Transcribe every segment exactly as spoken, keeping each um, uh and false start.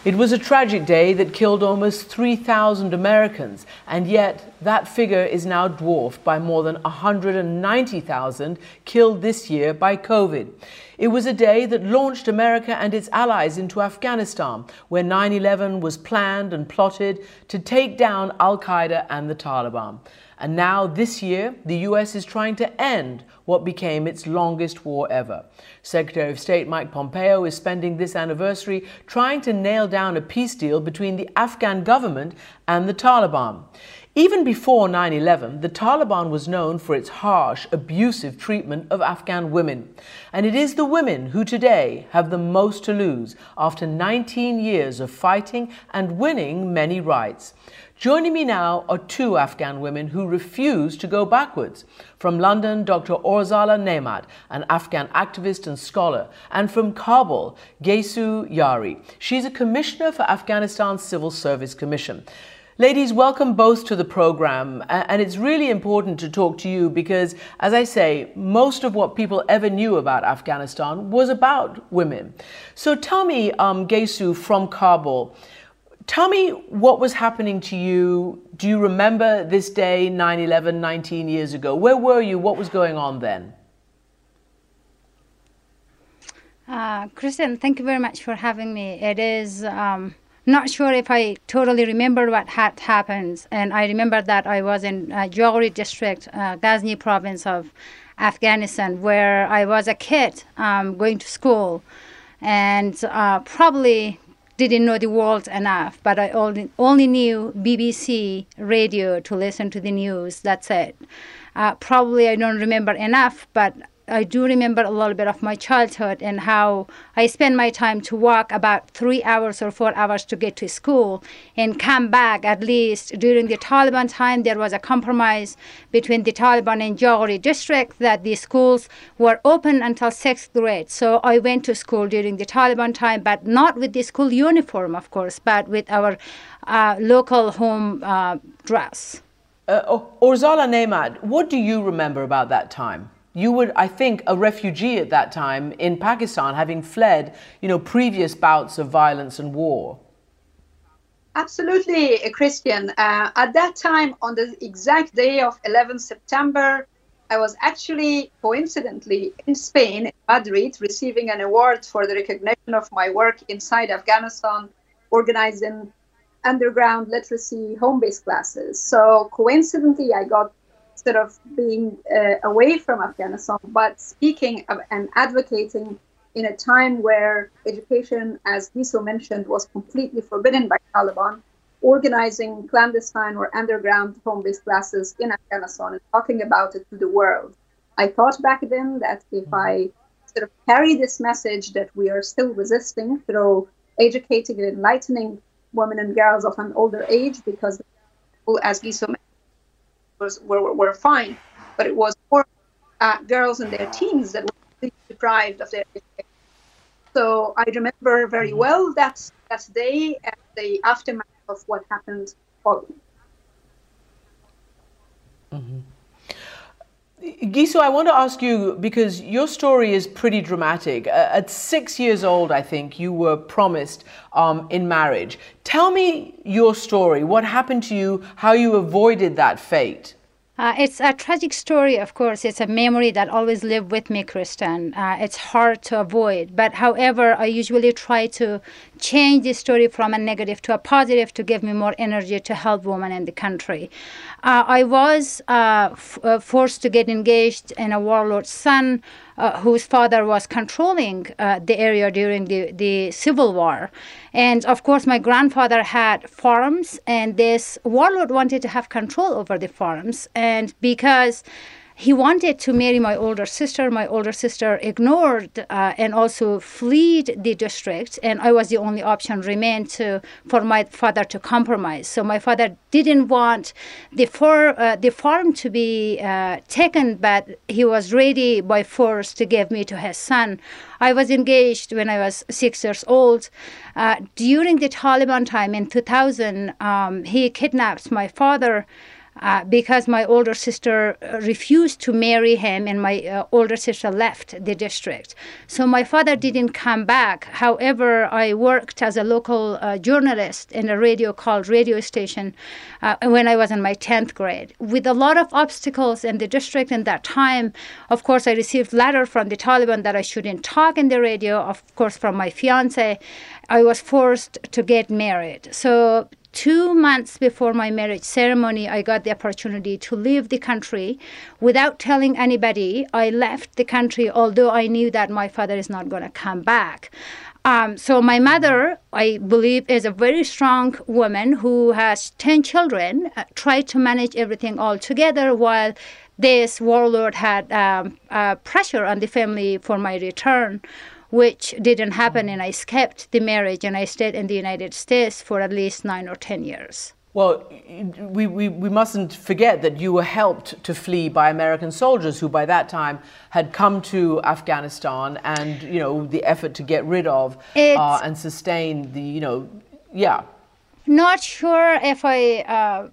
It was a tragic day that killed almost three thousand Americans, and yet that figure is now dwarfed by more than one hundred ninety thousand killed this year by COVID. It was a day that launched America and its allies into Afghanistan, where nine eleven was planned and plotted to take down Al-Qaeda and the Taliban. And now, this year, the U S is trying to end what became its longest war ever. Secretary of State Mike Pompeo is spending this anniversary trying to nail down a peace deal between the Afghan government and the Taliban. Even before nine eleven, the Taliban was known for its harsh, abusive treatment of Afghan women. And it is the women who today have the most to lose after nineteen years of fighting and winning many rights. Joining me now are two Afghan women who refuse to go backwards. From London, Doctor Orzala Nemad, an Afghan activist and scholar, and from Kabul, Gaysu Yari. She's a commissioner for Afghanistan's Civil Service Commission. Ladies, welcome both to the program. And it's really important to talk to you because, as I say, most of what people ever knew about Afghanistan was about women. So tell me, um, Gaysu from Kabul, tell me what was happening to you. Do you remember this day, nine eleven, nineteen years ago? Where were you? What was going on then? Uh, Kristen, thank you very much for having me. It is um, not sure if I totally remember what had happened. And I remember that I was in uh, Jowhari district, uh, Ghazni province of Afghanistan, where I was a kid um, going to school and uh, probably didn't know the world enough, but I only, only knew B B C radio to listen to the news. That's it. Uh, probably I don't remember enough, but I do remember a little bit of my childhood and how I spent my time to walk about three hours or four hours to get to school and come back. At least during the Taliban time, there was a compromise between the Taliban and Jowhari district that the schools were open until sixth grade. So I went to school during the Taliban time, but not with the school uniform, of course, but with our uh, local home uh, dress. Uh, Orzala Nemad, what do you remember about that time? You were, I think, a refugee at that time in Pakistan, having fled, you know, previous bouts of violence and war. Absolutely, Christian. Uh, at that time, on the exact day of eleventh September, I was actually, coincidentally, in Spain, in Madrid, receiving an award for the recognition of my work inside Afghanistan, organizing underground literacy home-based classes. So coincidentally, I got instead of being uh, away from Afghanistan, but speaking of and advocating in a time where education, as Gaysu mentioned, was completely forbidden by Taliban, organizing clandestine or underground home-based classes in Afghanistan and talking about it to the world. I thought back then that if I sort of carry this message that we are still resisting through educating and enlightening women and girls of an older age, because as Gaysu mentioned, Was, were, were fine, but it was more uh, girls in their teens that were deprived of their education. So I remember very well that, that day and the aftermath of what happened following. Mm-hmm. Gaysu, I want to ask you, because your story is pretty dramatic. Uh, at six years old, I think, you were promised um, in marriage. Tell me your story. What happened to you? How you avoided that fate? Uh, it's a tragic story, of course. It's a memory that always lived with me, Kristen. Uh, it's hard to avoid. But however, I usually try to change the story from a negative to a positive to give me more energy to help women in the country. Uh, I was uh, f- uh, forced to get engaged in a warlord's son uh, whose father was controlling uh, the area during the, the Civil War. And of course, my grandfather had farms, and this warlord wanted to have control over the farms. And because he wanted to marry my older sister, my older sister ignored uh, and also fled the district, and I was the only option remained to for my father to compromise. So my father didn't want the, for, uh, the farm to be uh, taken, but he was ready by force to give me to his son. I was engaged when I was six years old. Uh, during the Taliban time in two thousand, um, he kidnapped my father Uh, because my older sister refused to marry him and my uh, older sister left the district. So my father didn't come back. However, I worked as a local uh, journalist in a radio called radio station uh, when I was in my tenth grade. With a lot of obstacles in the district in that time, of course, I received letter from the Taliban that I shouldn't talk in the radio. Of course, from my fiance, I was forced to get married. So Two months before my marriage ceremony, I got the opportunity to leave the country without telling anybody. I left the country, although I knew that my father is not going to come back. Um, so my mother, I believe, is a very strong woman who has ten children, uh, tried to manage everything all together while this warlord had um, uh, pressure on the family for my return, which didn't happen, and I escaped the marriage, and I stayed in the United States for at least nine or ten years. Well, we, we, we mustn't forget that you were helped to flee by American soldiers who by that time had come to Afghanistan, and, you know, the effort to get rid of uh, and sustain the, you know, yeah. Not sure if I... Uh,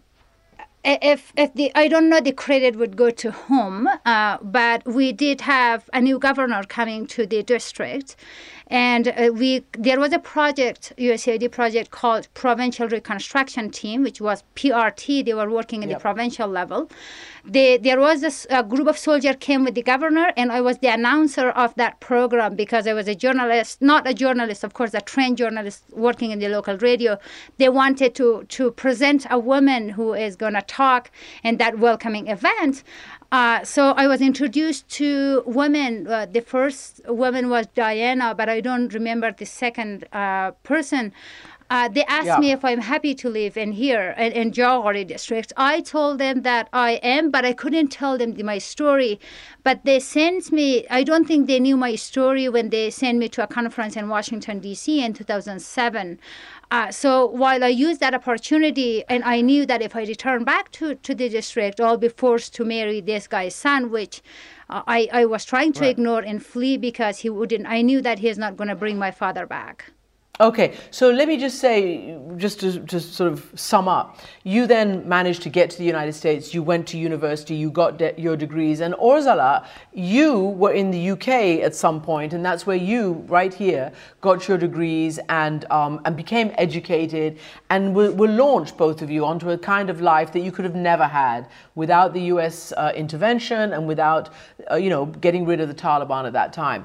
If, if the, I don't know the credit would go to whom, uh, but we did have a new governor coming to the district. And uh, we there was a project, U S A I D project called Provincial Reconstruction Team, which was P R T. They were working at yep. the provincial level. They, there was a, a group of soldiers came with the governor, and I was the announcer of that program because I was a journalist, not a journalist, of course, a trained journalist working in the local radio. They wanted to, to present a woman who is going to talk in that welcoming event. Uh, so I was introduced to women. Uh, the first woman was Diana, but I don't remember the second uh, person. Uh, they asked yeah. me if I'm happy to live in here, in, in Jauhari district. I told them that I am, but I couldn't tell them the, my story. But they sent me, I don't think they knew my story when they sent me to a conference in Washington, D C in two thousand seven. Uh, so while I used that opportunity, and I knew that if I return back to, to the district, I'll be forced to marry this guy's son, which uh, I, I was trying to right. ignore and flee because he wouldn't, I knew that he's not going to bring my father back. Okay, so let me just say, just to, to sort of sum up, you then managed to get to the United States, you went to university, you got de- your degrees, and Orzala, you were in the U K at some point, and that's where you, right here, got your degrees and um, and became educated, and were, were launched, both of you, onto a kind of life that you could have never had without the U S uh, intervention and without, uh, you know, getting rid of the Taliban at that time.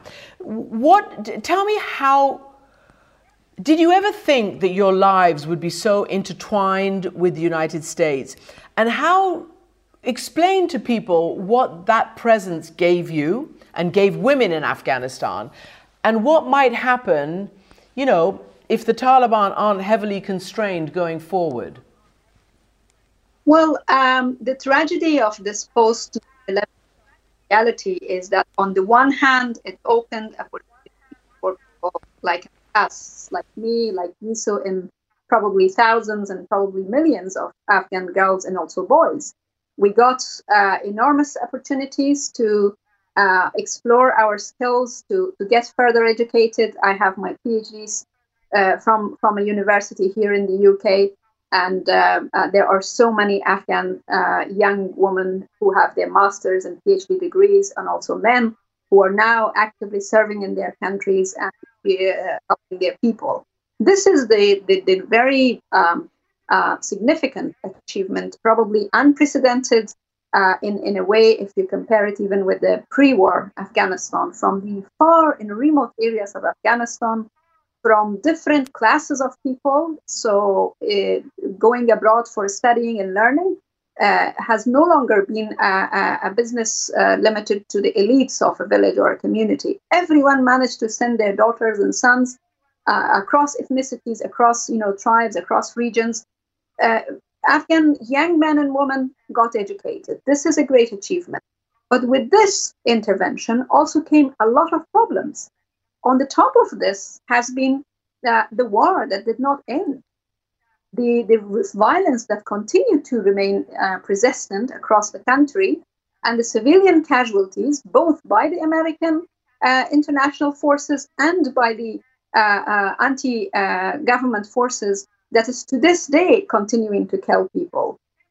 What, tell me how... Did you ever think that your lives would be so intertwined with the United States? And how, explain to people what that presence gave you and gave women in Afghanistan, and what might happen, you know, if the Taliban aren't heavily constrained going forward? Well, um, the tragedy of this post eleven reality is that on the one hand, it opened opportunity for people like us, like me, like Niso, and probably thousands and probably millions of Afghan girls and also boys. We got uh, enormous opportunities to uh, explore our skills, to, to get further educated. I have my PhDs uh, from, from a university here in the U K, and uh, uh, there are so many Afghan uh, young women who have their masters and PhD degrees, and also men who are now actively serving in their countries and uh, helping their people. This is the, the, the very um, uh, significant achievement, probably unprecedented uh, in, in a way if you compare it even with the pre-war Afghanistan. From the far and remote areas of Afghanistan, from different classes of people, so uh, going abroad for studying and learning, Uh, has no longer been a, a, a business uh, limited to the elites of a village or a community. Everyone managed to send their daughters and sons uh, across ethnicities, across you know tribes, across regions. Uh, Afghan young men and women got educated. This is a great achievement. But with this intervention also came a lot of problems. On the top of this has been uh, the war that did not end. The, the violence that continued to remain uh, persistent across the country, and the civilian casualties, both by the American uh, international forces and by the uh, uh, anti-government uh, forces, that is to this day continuing to kill people.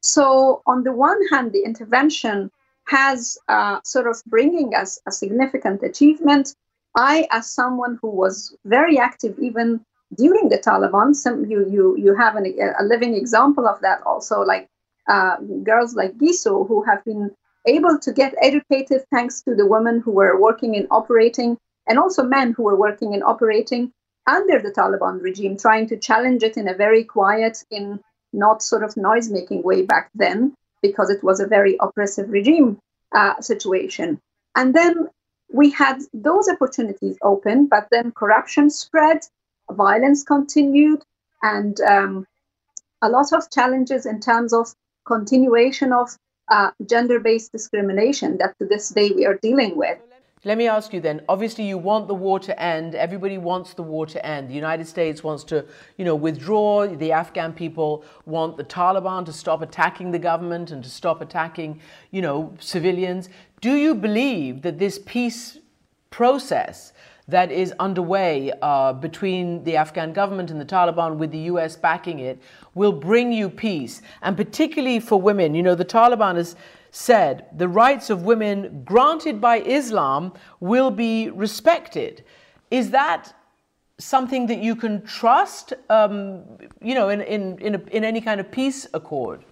So on the one hand, the intervention has uh, sort of bringing us a significant achievement. I, as someone who was very active even during the Taliban, some, you, you, you have an, a living example of that also, like uh, girls like Gisu, who have been able to get educated thanks to the women who were working in operating, and also men who were working in operating under the Taliban regime, trying to challenge it in a very quiet, in not sort of noise-making way back then, because it was a very oppressive regime uh, situation. And then we had those opportunities open, but then corruption spread, violence continued, and um, a lot of challenges in terms of continuation of uh, gender-based discrimination that to this day we are dealing with. Let me ask you then, obviously you want the war to end, everybody wants the war to end. The United States wants to, you know, withdraw, the Afghan people want the Taliban to stop attacking the government and to stop attacking, you know, civilians. Do you believe that this peace process that is underway uh, between the Afghan government and the Taliban, with the U S backing it, will bring you peace? And particularly for women, you know, the Taliban has said the rights of women granted by Islam will be respected. Is that something that you can trust, um, you know, in, in, in, a, in any kind of peace accord?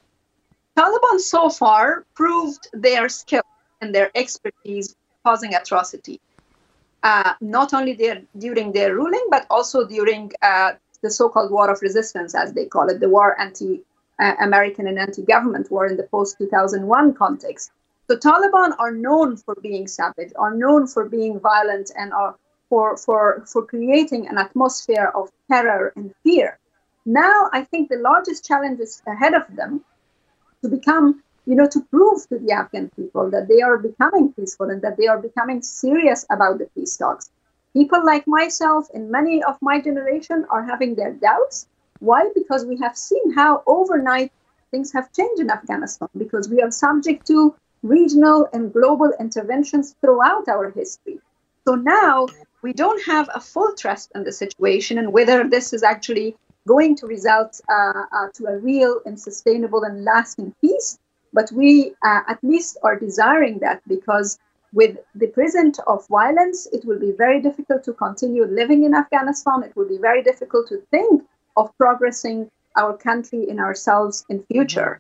Taliban so far proved their skill and their expertise causing atrocity. Uh, not only their, during their ruling, but also during uh, the so-called war of resistance, as they call it, the war anti-American uh, and anti-government war in the post two thousand one context. The Taliban are known for being savage, are known for being violent, and are for, for, for creating an atmosphere of terror and fear. Now, I think the largest challenge is ahead of them to become, you know, to prove to the Afghan people that they are becoming peaceful and that they are becoming serious about the peace talks. People like myself and many of my generation are having their doubts. Why? Because we have seen how overnight things have changed in Afghanistan, because we are subject to regional and global interventions throughout our history. So now we don't have a full trust in the situation and whether this is actually going to result uh, uh, to a real and sustainable and lasting peace. But we uh, at least are desiring that, because with the present of violence, it will be very difficult to continue living in Afghanistan. It will be very difficult to think of progressing our country and ourselves in future.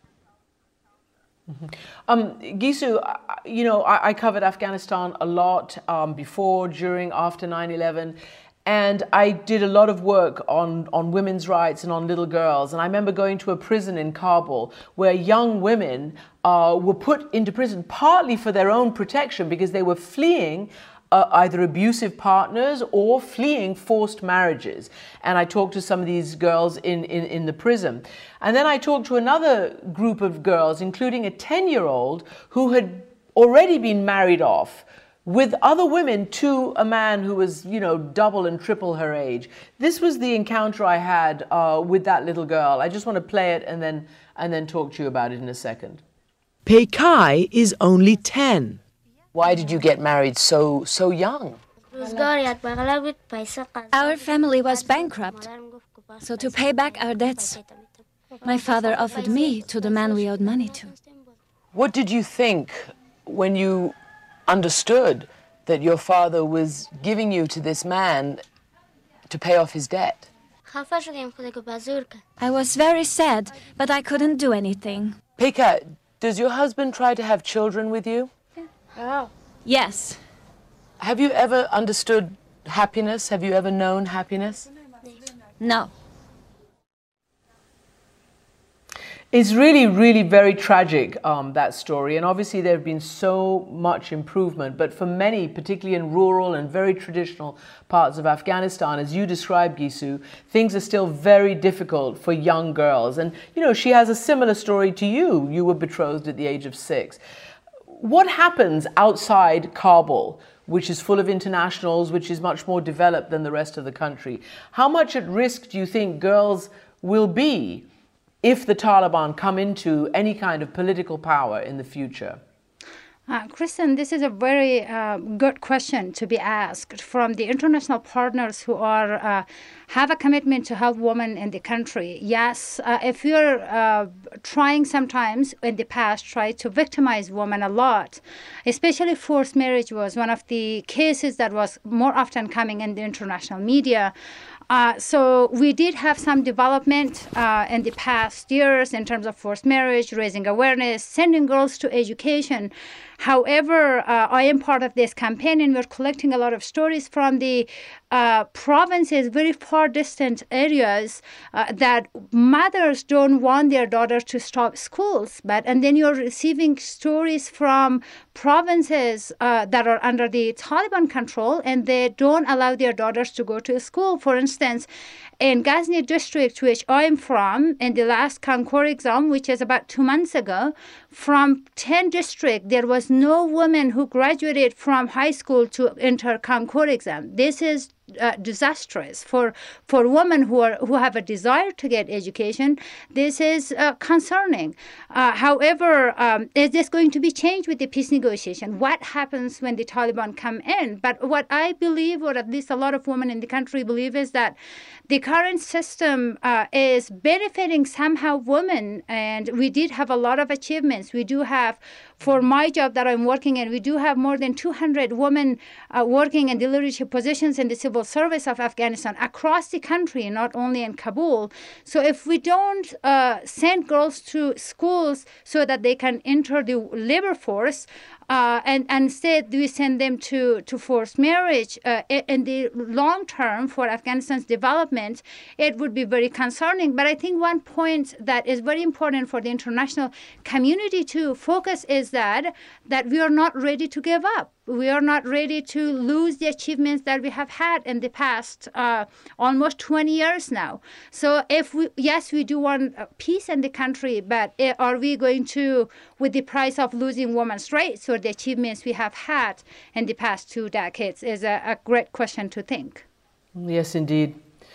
Mm-hmm. um, Gisu, you know, I, I covered Afghanistan a lot um, before, during, after nine eleven. And I did a lot of work on, on women's rights and on little girls. And I remember going to a prison in Kabul where young women uh, were put into prison partly for their own protection, because they were fleeing uh, either abusive partners or fleeing forced marriages. And I talked to some of these girls in, in, in the prison. And then I talked to another group of girls, including a ten-year-old who had already been married off with other women to a man who was, you know, double and triple her age. This was the encounter I had uh, with that little girl. I just want to play it and then, and then talk to you about it in a second. Pei Kai is only ten. Why did you get married so, so young? Our family was bankrupt, so to pay back our debts, my father offered me to the man we owed money to. What did you think when you understood that your father was giving you to this man to pay off his debt? I was very sad, but I couldn't do anything. Pei Kai, does your husband try to have children with you? Yeah. Yes. Have you ever understood happiness? Have you ever known happiness? No. It's really, really very tragic, um, that story. And obviously there have been so much improvement. But for many, particularly in rural and very traditional parts of Afghanistan, as you described, Gisu, things are still very difficult for young girls. And, you know, she has a similar story to you. You were betrothed at the age of six. What happens outside Kabul, which is full of internationals, which is much more developed than the rest of the country? How much at risk do you think girls will be if the Taliban come into any kind of political power in the future? Uh, Kristen, this is a very uh, good question to be asked from the international partners who are uh, have a commitment to help women in the country. Yes, uh, if you're uh, trying sometimes in the past, try to victimize women a lot, especially forced marriage was one of the cases that was more often coming in the international media. Uh, so we did have some development uh, in the past years in terms of forced marriage, raising awareness, sending girls to education. However, uh, I am part of this campaign, and we're collecting a lot of stories from the uh, provinces, very far distant areas, uh, that mothers don't want their daughters to stop schools. But and then you're receiving stories from provinces uh, that are under the Taliban control, and they don't allow their daughters to go to school. For instance, in Ghazni district, which I'm from, in the last Concord exam, which is about two months ago, from ten districts, there was no woman who graduated from high school to enter Concord exam. This is uh, disastrous for for women who are who have a desire to get education. This is uh, concerning. Uh, however, um, is this going to be changed with the peace negotiation? What happens when the Taliban come in? But what I believe, or at least a lot of women in the country believe, is that the current system uh, is benefiting somehow women, and we did have a lot of achievements. We do have, for my job that I'm working in, we do have more than two hundred women uh, working in the leadership positions in the civil service of Afghanistan across the country, not only in Kabul. So if we don't uh, send girls to schools so that they can enter the labor force, Uh, and, and instead we send them to, to forced marriage, uh, in the long term for Afghanistan's development, it would be very concerning. But I think one point that is very important for the international community to focus is that, that we are not ready to give up. We are not ready to lose the achievements that we have had in the past uh, almost twenty years now. So if we, yes, we do want peace in the country, but are we going to, with the price of losing women's rights or the achievements we have had in the past two decades, is a, a great question to think. Yes, indeed.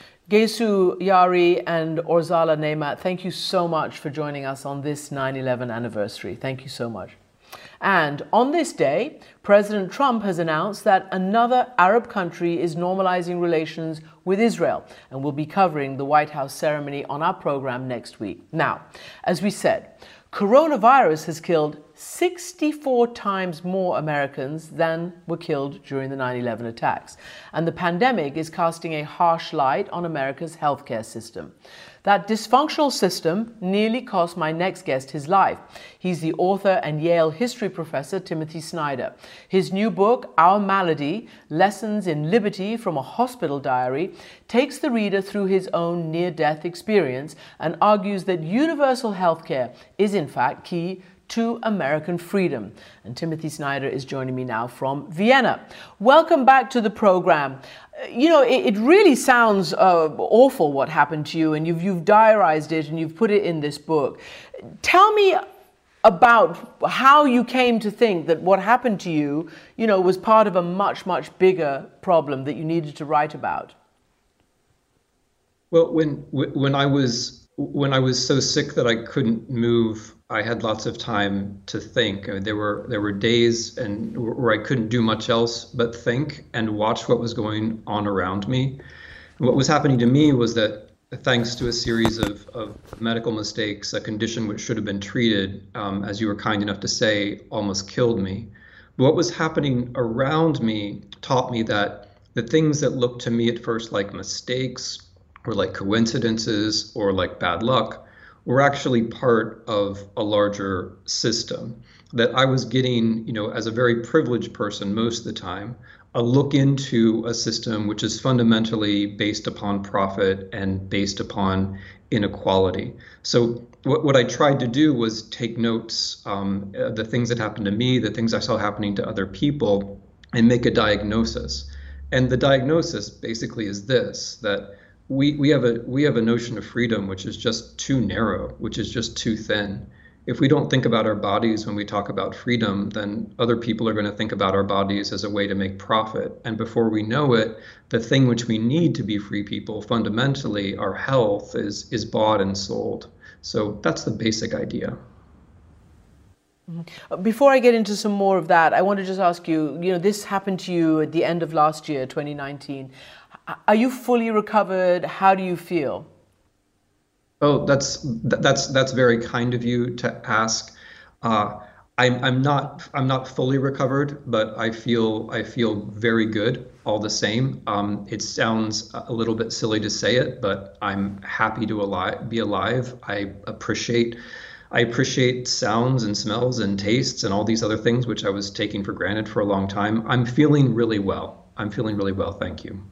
Gesu Yari and Orzala Nemat, thank you so much for joining us on this nine eleven anniversary. Thank you so much. And on this day, President Trump has announced that another Arab country is normalizing relations with Israel, and we'll be covering the White House ceremony on our program next week. Now, as we said, coronavirus has killed sixty-four times more Americans than were killed during the nine eleven attacks. And the pandemic is casting a harsh light on America's healthcare system. That dysfunctional system nearly cost my next guest his life. He's the author and Yale history professor, Timothy Snyder. His new book, Our Malady, Lessons in Liberty from a Hospital Diary, takes the reader through his own near-death experience and argues that universal healthcare is in fact key to American freedom. And Timothy Snyder is joining me now from Vienna. Welcome back to the program. You know, it, it really sounds uh, awful what happened to you, and you've, you've diarized it and you've put it in this book. Tell me about how you came to think that what happened to you, you know, was part of a much, much bigger problem that you needed to write about. Well, when when I was when I was so sick that I couldn't move, I had lots of time to think. I mean, there were there were days and where I couldn't do much else but think and watch what was going on around me. And what was happening to me was that, thanks to a series of, of medical mistakes, a condition which should have been treated, um, as you were kind enough to say, almost killed me. But what was happening around me taught me that the things that looked to me at first like mistakes or like coincidences or like bad luck were actually part of a larger system, that I was getting, you know, as a very privileged person most of the time, a look into a system which is fundamentally based upon profit and based upon inequality. So what, what I tried to do was take notes, um, the things that happened to me, the things I saw happening to other people, and make a diagnosis. And the diagnosis basically is this, that We, we have a we have a notion of freedom which is just too narrow, which is just too thin. If we don't think about our bodies when we talk about freedom, then other people are going to think about our bodies as a way to make profit. And before we know it, the thing which we need to be free people, fundamentally, our health, is is bought and sold. So that's the basic idea. Before I get into some more of that, I want to just ask you, you know, this happened to you at the end of last year, twenty nineteen. Are you fully recovered? How do you feel? Oh, that's that's that's very kind of you to ask. Uh, I'm I'm not I'm not fully recovered, but I feel I feel very good all the same. Um, it sounds a little bit silly to say it, but I'm happy to alive, be alive. I appreciate I appreciate sounds and smells and tastes and all these other things which I was taking for granted for a long time. I'm feeling really well. I'm feeling really well. Thank you.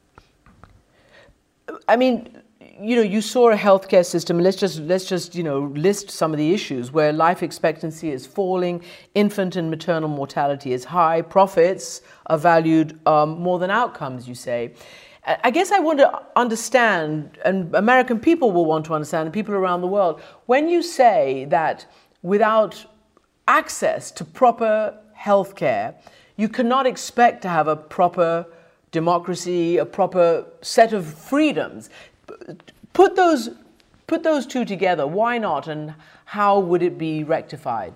I mean, you know, you saw a healthcare system. Let's just let's just you know list some of the issues where life expectancy is falling, infant and maternal mortality is high, profits are valued um, more than outcomes. You say. I guess I want to understand, and American people will want to understand, and people around the world, when you say that without access to proper healthcare, you cannot expect to have a proper democracy, a proper set of freedoms. Put those, put those two together. Why not, and how would it be rectified?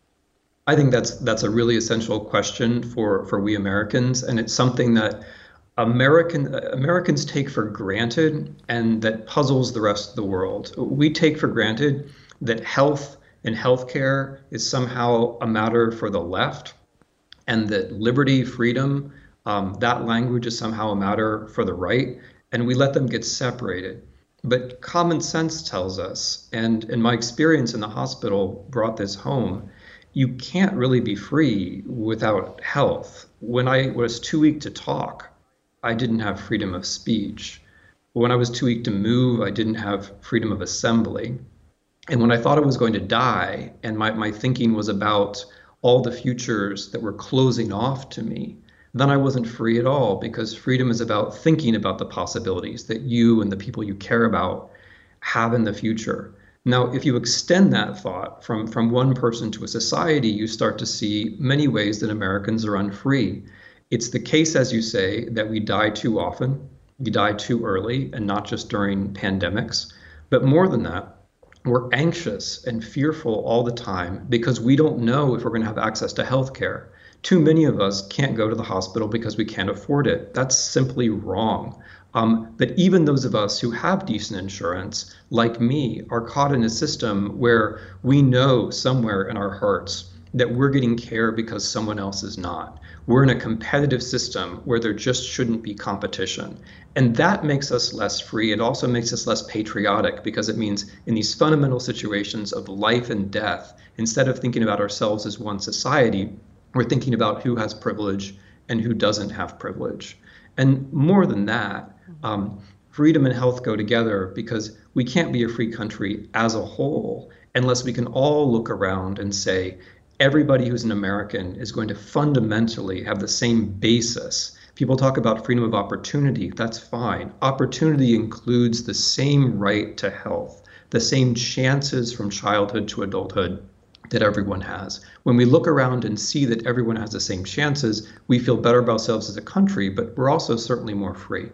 I think that's that's a really essential question for for we Americans, and it's something that American Americans take for granted, and that puzzles the rest of the world. We take for granted that health and healthcare is somehow a matter for the left, and that liberty, freedom, um, that language is somehow a matter for the right, and we let them get separated. But common sense tells us, and in my experience in the hospital brought this home, you can't really be free without health. When I was too weak to talk, I didn't have freedom of speech. When I was too weak to move, I didn't have freedom of assembly. And when I thought I was going to die, and my, my thinking was about all the futures that were closing off to me, then I wasn't free at all, because freedom is about thinking about the possibilities that you and the people you care about have in the future. Now, if you extend that thought from, from one person to a society, you start to see many ways that Americans are unfree. It's the case, as you say, that we die too often, we die too early, and not just during pandemics. But more than that, we're anxious and fearful all the time because we don't know if we're going to have access to health care. Too many of us can't go to the hospital because we can't afford it. That's simply wrong. Um, but even those of us who have decent insurance, like me, are caught in a system where we know somewhere in our hearts that we're getting care because someone else is not. We're in a competitive system where there just shouldn't be competition. And that makes us less free. It also makes us less patriotic, because it means in these fundamental situations of life and death, instead of thinking about ourselves as one society, we're thinking about who has privilege and who doesn't have privilege. And more than that, um, freedom and health go together, because we can't be a free country as a whole unless we can all look around and say, everybody who's an American is going to fundamentally have the same basis. People talk about freedom of opportunity. That's fine. Opportunity includes the same right to health, the same chances from childhood to adulthood that everyone has. When we look around and see that everyone has the same chances, we feel better about ourselves as a country, but we're also certainly more free.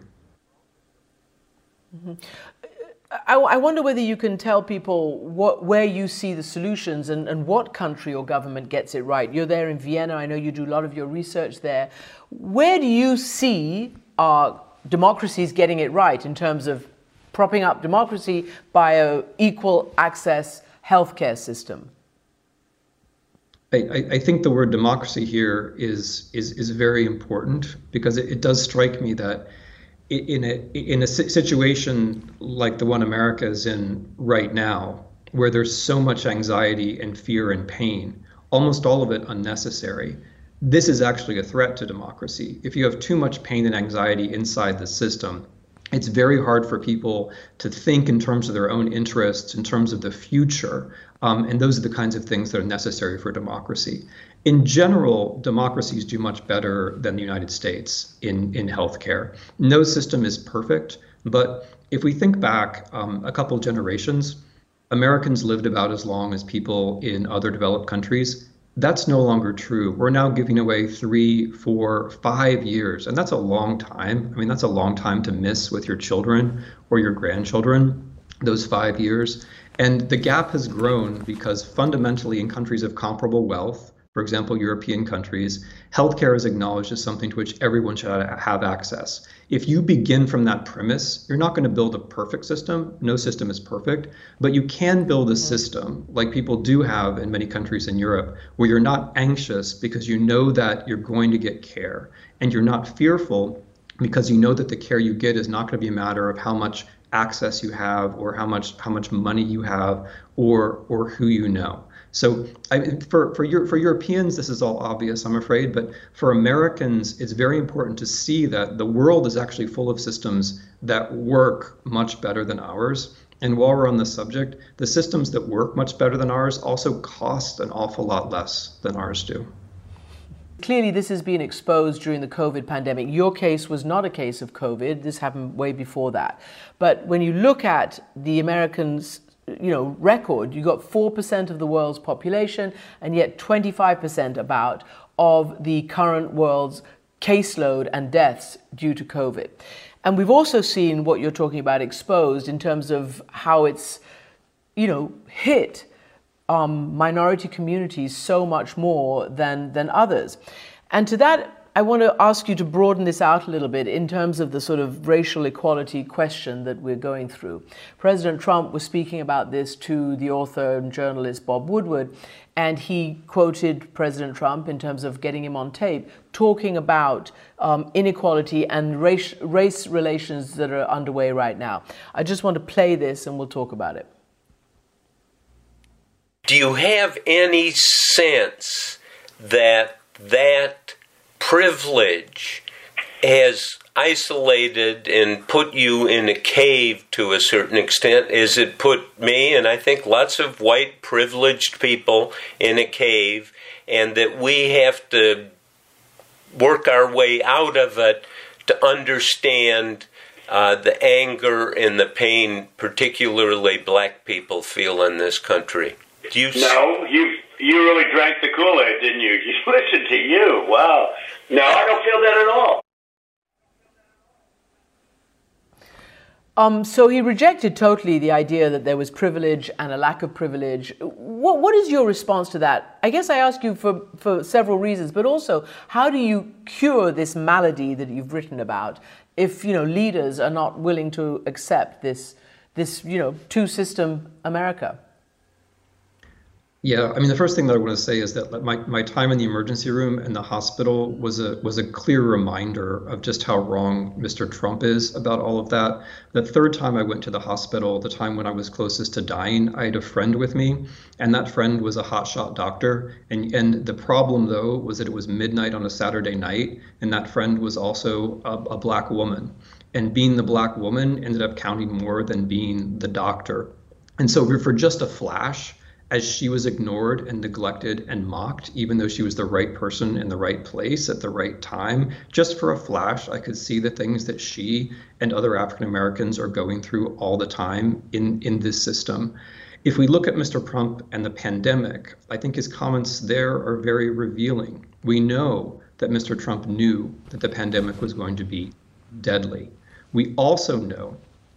Mm-hmm. I, I wonder whether you can tell people what, where you see the solutions, and, and what country or government gets it right. You're there in Vienna. I know you do a lot of your research there. Where do you see our democracies getting it right in terms of propping up democracy by an equal access healthcare system? I, I think the word democracy here is is is very important, because it, it does strike me that in a in a situation like the one America is in right now, where there's so much anxiety and fear and pain, almost all of it unnecessary, this is actually a threat to democracy. If you have too much pain and anxiety inside the system, it's very hard for people to think in terms of their own interests, in terms of the future. Um, and those are the kinds of things that are necessary for democracy. In general, democracies do much better than the United States in, in healthcare. No system is perfect, but if we think back um, a couple generations, Americans lived about as long as people in other developed countries. That's no longer true. We're now giving away three, four, five years, and that's a long time. I mean, that's a long time to miss with your children or your grandchildren, those five years. And the gap has grown because fundamentally in countries of comparable wealth, for example, European countries, healthcare is acknowledged as something to which everyone should have access. If you begin from that premise, you're not going to build a perfect system. No system is perfect, but you can build a system like people do have in many countries in Europe, where you're not anxious because you know that you're going to get care, and you're not fearful because you know that the care you get is not going to be a matter of how much access you have or how much how much money you have or or who you know. So I, for for Euro, for Europeans, this is all obvious, I'm afraid, but for Americans, it's very important to see that the world is actually full of systems that work much better than ours. And while we're on the subject, the systems that work much better than ours also cost an awful lot less than ours do. Clearly, this has been exposed during the COVID pandemic. Your case was not a case of COVID. This happened way before that. But when you look at the Americans' you know, record, you got four percent of the world's population, and yet twenty-five percent about of the current world's caseload and deaths due to COVID. And we've also seen what you're talking about exposed in terms of how it's, you know, hit um, minority communities so much more than, than others. And to that, I want to ask you to broaden this out a little bit in terms of the sort of racial equality question that we're going through. President Trump was speaking about this to the author and journalist Bob Woodward, and he quoted President Trump in terms of getting him on tape, talking about um, inequality and race, race relations that are underway right now. I just want to play this and we'll talk about it. Do you have any sense that that privilege has isolated and put you in a cave to a certain extent, as it put me and I think lots of white privileged people in a cave, and that we have to work our way out of it to understand uh, the anger and the pain particularly black people feel in this country? Do you no, you you really drank the Kool-Aid, didn't you? You listen to you. Wow. No, I don't feel that at all. Um, so he rejected totally the idea that there was privilege and a lack of privilege. What, what is your response to that? I guess I ask you for, for several reasons, but also, how do you cure this malady that you've written about if, you know, leaders are not willing to accept this, this you know, two-system America? Yeah, I mean, the first thing that I want to say is that my, my time in the emergency room and the hospital was a was a clear reminder of just how wrong Mister Trump is about all of that. The third time I went to the hospital, the time when I was closest to dying, I had a friend with me, and that friend was a hotshot doctor. And, and the problem, though, was that it was midnight on a Saturday night, and that friend was also a, a black woman. And being the black woman ended up counting more than being the doctor. And so for just a flash, as she was ignored and neglected and mocked, even though she was the right person in the right place at the right time, just for a flash, I could see the things that she and other African Americans are going through all the time in, in this system. If we look at Mister Trump and the pandemic, I think his comments there are very revealing. We know that Mister Trump knew that the pandemic was going to be deadly. We also know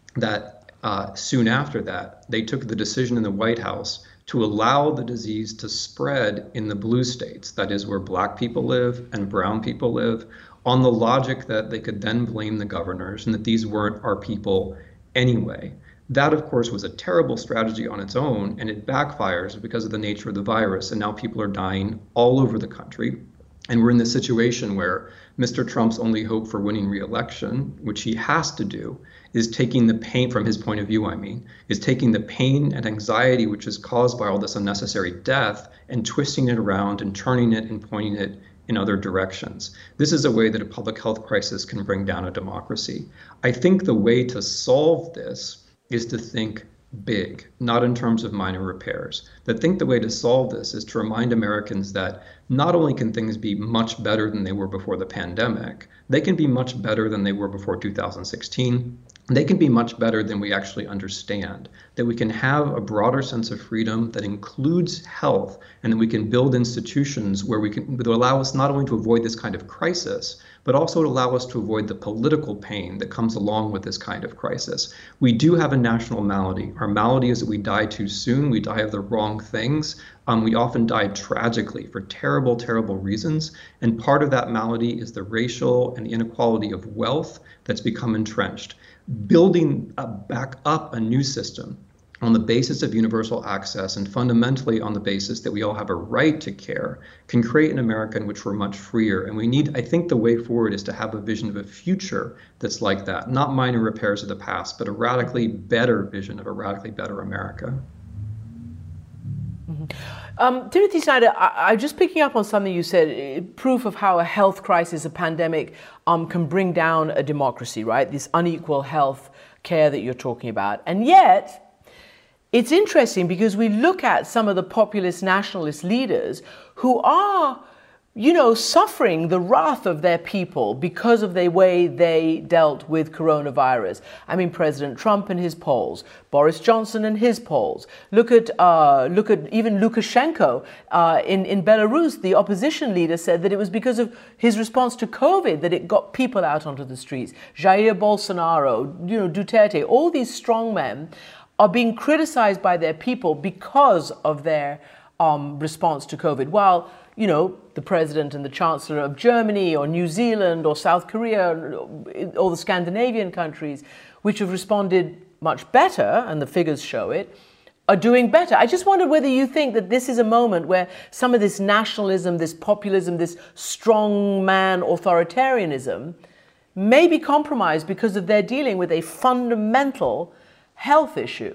that uh, soon after that, they took the decision in the White House to allow the disease to spread in the blue states, that is where black people live and brown people live, on the logic that they could then blame the governors and that these weren't our people anyway. That, of course, was a terrible strategy on its own, and it backfires because of the nature of the virus, and now people are dying all over the country. And we're in this situation where Mister Trump's only hope for winning re-election, which he has to do, is taking the pain, from his point of view, I mean, is taking the pain and anxiety which is caused by all this unnecessary death and twisting it around and turning it and pointing it in other directions. This is a way that a public health crisis can bring down a democracy. I think the way to solve this is to think big, not in terms of minor repairs. But I think the way to solve this is to remind Americans that not only can things be much better than they were before the pandemic, they can be much better than they were before two thousand sixteen, they can be much better than we actually understand, that we can have a broader sense of freedom that includes health, and that we can build institutions where we can that will allow us not only to avoid this kind of crisis, but also to allow us to avoid the political pain that comes along with this kind of crisis. We do have a national malady. Our malady is that we die too soon, we die of the wrong things. Um, we often die tragically for terrible, terrible reasons. And part of that malady is the racial and the inequality of wealth that's become entrenched. Building a, back up a new system on the basis of universal access and fundamentally on the basis that we all have a right to care can create an America in which we're much freer. And we need, I think the way forward is to have a vision of a future that's like that, not minor repairs of the past, but a radically better vision of a radically better America. Mm-hmm. Um, Timothy Snyder, I, I'm just picking up on something you said, proof of how a health crisis, a pandemic, um, can bring down a democracy, right? This unequal health care that you're talking about. And yet, it's interesting because we look at some of the populist nationalist leaders who are, you know, suffering the wrath of their people because of the way they dealt with coronavirus. I mean, President Trump and his polls, Boris Johnson and his polls. Look at uh, look at even Lukashenko uh, in in Belarus. The opposition leader said that it was because of his response to COVID that it got people out onto the streets. Jair Bolsonaro, you know, Duterte, all these strong men are being criticized by their people because of their um, response to COVID. While, you know, the president and the chancellor of Germany or New Zealand or South Korea or the Scandinavian countries, which have responded much better, and the figures show it, are doing better. I just wondered whether you think that this is a moment where some of this nationalism, this populism, this strongman authoritarianism may be compromised because of their dealing with a fundamental health issue.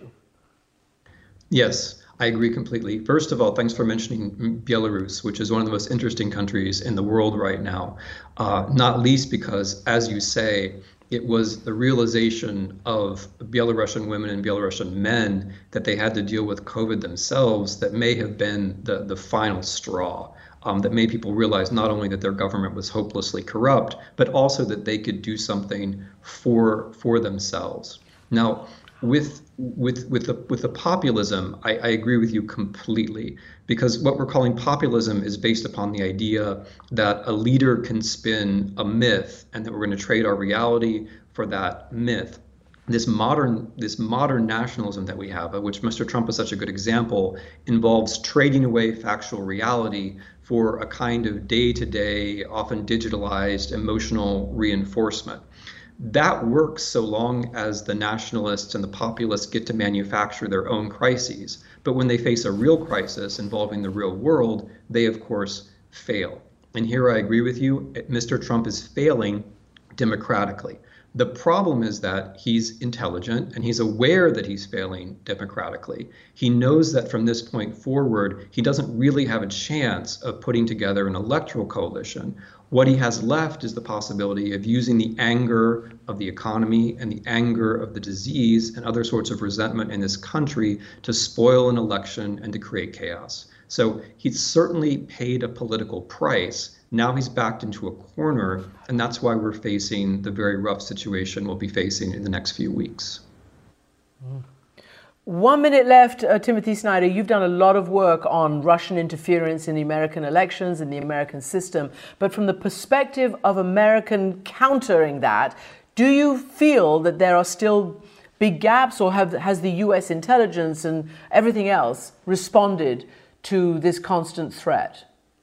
Yes, I agree completely. First of all, thanks for mentioning Belarus, which is one of the most interesting countries in the world right now, uh, not least because, as you say, it was the realization of Belarusian women and Belarusian men that they had to deal with COVID themselves that may have been the, the final straw. Um, that made people realize not only that their government was hopelessly corrupt, but also that they could do something for for themselves. Now, with with with the with the populism, I, I agree with you completely, because what we're calling populism is based upon the idea that a leader can spin a myth and that we're going to trade our reality for that myth. This modern this modern nationalism that we have, of which Mister Trump is such a good example, involves trading away factual reality for a kind of day-to-day, often digitalized emotional reinforcement. That works so long as the nationalists and the populists get to manufacture their own crises. But when they face a real crisis involving the real world, they, of course, fail. And here I agree with you. Mister Trump is failing democratically. The problem is that he's intelligent and he's aware that he's failing democratically. He knows that from this point forward, he doesn't really have a chance of putting together an electoral coalition. What he has left is the possibility of using the anger of the economy and the anger of the disease and other sorts of resentment in this country to spoil an election and to create chaos. So he's certainly paid a political price. Now he's backed into a corner, and that's why we're facing the very rough situation we'll be facing in the next few weeks. Mm. One minute left, uh, Timothy Snyder. You've done a lot of work on Russian interference in the American elections and the American system. But from the perspective of American countering that, do you feel that there are still big gaps, or have, has the U S intelligence and everything else responded to this constant threat?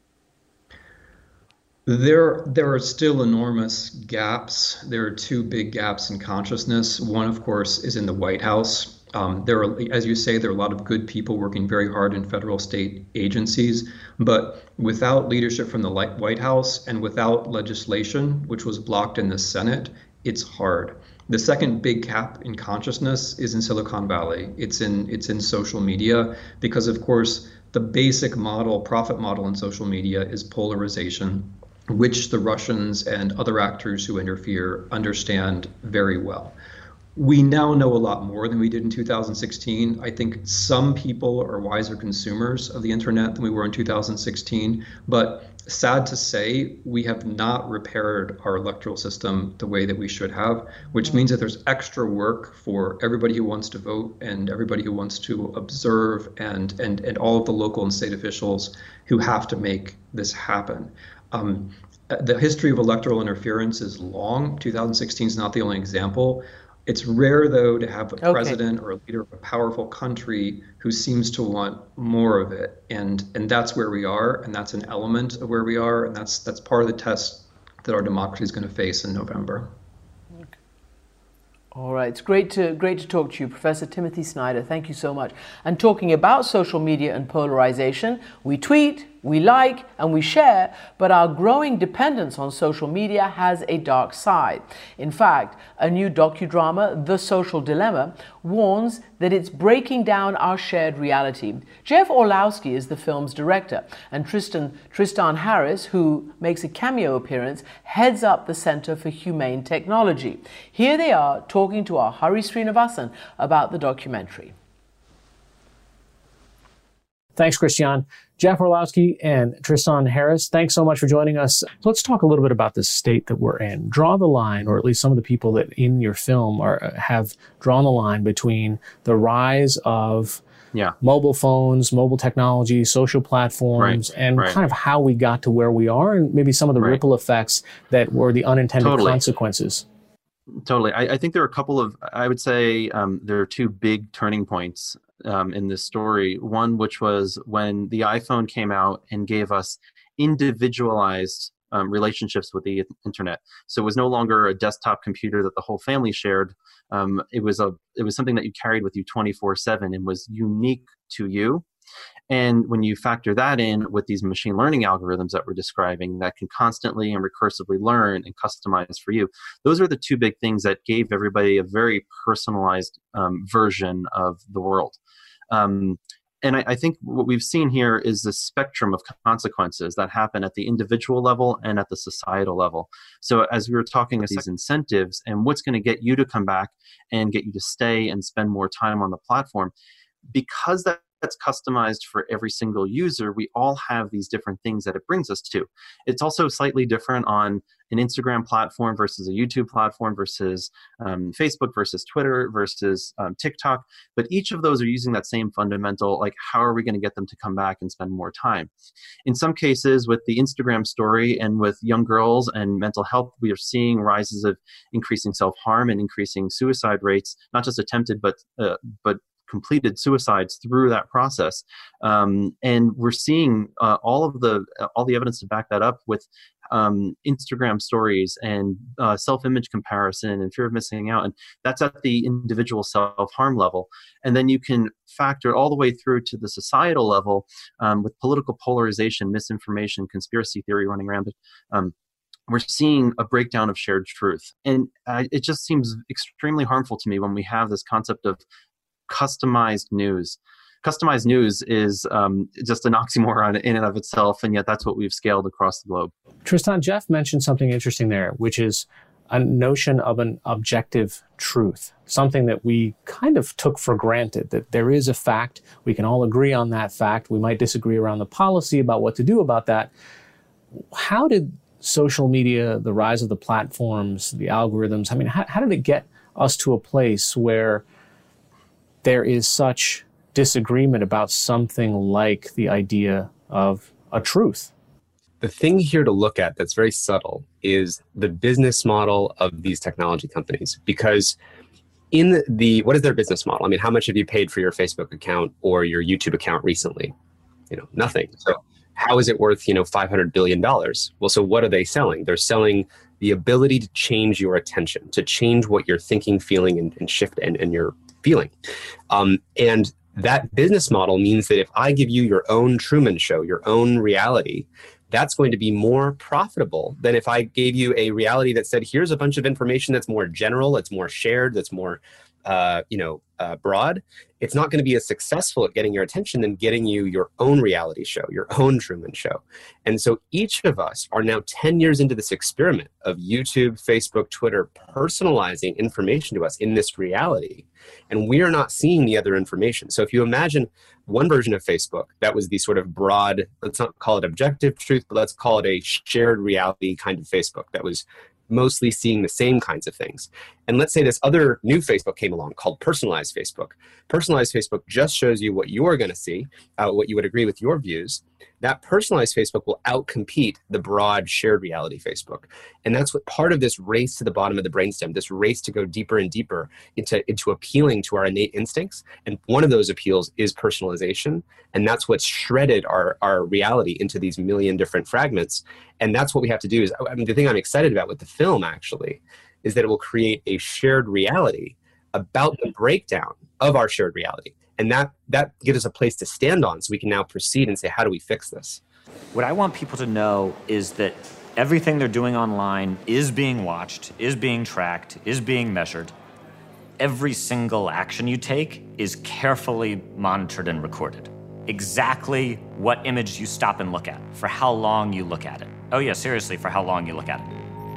There, there are still enormous gaps. There are two big gaps in consciousness. One, of course, is in the White House. Um, there are, as you say, there are a lot of good people working very hard in federal state agencies, but without leadership from the White House and without legislation, which was blocked in the Senate, it's hard. The second big gap in consciousness is in Silicon Valley. It's in, it's in social media, because of course, the basic model, profit model in social media is polarization, which the Russians and other actors who interfere understand very well. We now know a lot more than we did in two thousand sixteen. I think some people are wiser consumers of the internet than we were in two thousand sixteen, but sad to say, we have not repaired our electoral system the way that we should have, which means that there's extra work for everybody who wants to vote and everybody who wants to observe and and, and all of the local and state officials who have to make this happen. Um, the history of electoral interference is long. two thousand sixteen is not the only example. It's rare, though, to have a okay. president or a leader of a powerful country who seems to want more of it. And and that's where we are, and that's an element of where we are, and that's that's part of the test that our democracy is going to face in November. Okay. All right, it's great to great to talk to you, Professor Timothy Snyder. Thank you so much. And talking about social media and polarization, we tweet, we like, and we share, but our growing dependence on social media has a dark side. In fact, a new docudrama, The Social Dilemma, warns that it's breaking down our shared reality. Jeff Orlowski is the film's director, and Tristan, Tristan Harris, who makes a cameo appearance, heads up the Center for Humane Technology. Here they are talking to our Hari Srinivasan about the documentary. Thanks, Christian. Jeff Orlowski and Tristan Harris, thanks so much for joining us. Let's talk a little bit about the state that we're in. Draw the line, or at least some of the people that in your film are have drawn the line between the rise of yeah. mobile phones, mobile technology, social platforms, right. and right. kind of how we got to where we are, and maybe some of the right. ripple effects that were the unintended totally. consequences. Totally. I, I think there are a couple of, I would say um, there are two big turning points um, in this story. One, which was when the iPhone came out and gave us individualized um, relationships with the internet. So it was no longer a desktop computer that the whole family shared. Um, it was a, it was something that you carried with you twenty-four seven and was unique to you. And when you factor that in with these machine learning algorithms that we're describing that can constantly and recursively learn and customize for you, those are the two big things that gave everybody a very personalized um, version of the world. Um, and I, I think what we've seen here is the spectrum of consequences that happen at the individual level and at the societal level. So as we were talking about these incentives and what's going to get you to come back and get you to stay and spend more time on the platform, because that that's customized for every single user, we all have these different things that it brings us to. It's also slightly different on an Instagram platform versus a YouTube platform versus um, Facebook versus Twitter versus um, TikTok. But each of those are using that same fundamental, like, how are we going to get them to come back and spend more time? In some cases, with the Instagram story and with young girls and mental health, we are seeing rises of increasing self-harm and increasing suicide rates, not just attempted, but uh, but completed suicides through that process, um, and we're seeing uh, all of the uh, all the evidence to back that up with um, Instagram stories and uh, self-image comparison and fear of missing out, and that's at the individual self-harm level. And then you can factor all the way through to the societal level um, with political polarization, misinformation, conspiracy theory running rampant. Um, we're seeing a breakdown of shared truth, and uh, it just seems extremely harmful to me when we have this concept of customized news. Customized news is um, just an oxymoron in and of itself, and yet that's what we've scaled across the globe. Tristan, Jeff mentioned something interesting there, which is a notion of an objective truth, something that we kind of took for granted, that there is a fact, we can all agree on that fact, we might disagree around the policy about what to do about that. How did social media, the rise of the platforms, the algorithms, I mean, how, how did it get us to a place where there is such disagreement about something like the idea of a truth? The thing here to look at that's very subtle is the business model of these technology companies. Because in the, what is their business model? I mean, how much have you paid for your Facebook account or your YouTube account recently? You know, nothing. So how is it worth, you know, five hundred billion dollars? Well, so what are they selling? They're selling the ability to change your attention, to change what you're thinking, feeling, and, and shift and, and your feeling. Um, and that business model means that if I give you your own Truman Show, your own reality, that's going to be more profitable than if I gave you a reality that said, here's a bunch of information that's more general, that's more shared, that's more, uh, you know, uh, broad, it's not going to be as successful at getting your attention than getting you your own reality show, your own Truman Show. And so each of us are now ten years into this experiment of YouTube, Facebook, Twitter personalizing information to us in this reality. And we are not seeing the other information. So if you imagine one version of Facebook, that was the sort of broad, let's not call it objective truth, but let's call it a shared reality kind of Facebook that was mostly seeing the same kinds of things. And let's say this other new Facebook came along called personalized Facebook. Personalized Facebook just shows you what you're going to see, uh, what you would agree with your views. That personalized Facebook will outcompete the broad shared reality Facebook. And that's what part of this race to the bottom of the brainstem, this race to go deeper and deeper into, into appealing to our innate instincts. And one of those appeals is personalization. And that's what's shredded our, our reality into these million different fragments. And that's what we have to do is, I mean, the thing I'm excited about with the film actually is that it will create a shared reality about the breakdown of our shared reality. And that, that gives us a place to stand on so we can now proceed and say, how do we fix this? What I want people to know is that everything they're doing online is being watched, is being tracked, is being measured. Every single action you take is carefully monitored and recorded. Exactly what image you stop and look at, for how long you look at it. Oh yeah, seriously, for how long you look at it.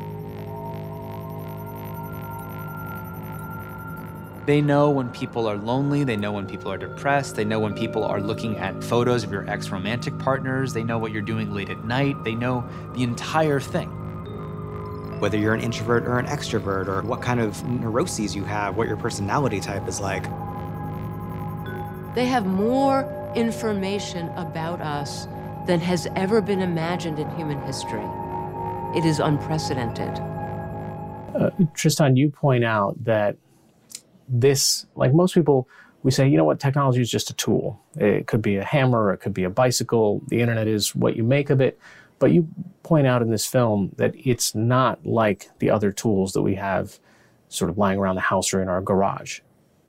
They know when people are lonely, they know when people are depressed, they know when people are looking at photos of your ex-romantic partners, they know what you're doing late at night, they know the entire thing. Whether you're an introvert or an extrovert, or what kind of neuroses you have, what your personality type is like. They have more information about us than has ever been imagined in human history. It is unprecedented. Uh, Tristan, you point out that this, like most people, we say, you know what, technology is just a tool. It could be a hammer, it could be a bicycle, the internet is what you make of it. But you point out in this film that it's not like the other tools that we have sort of lying around the house or in our garage.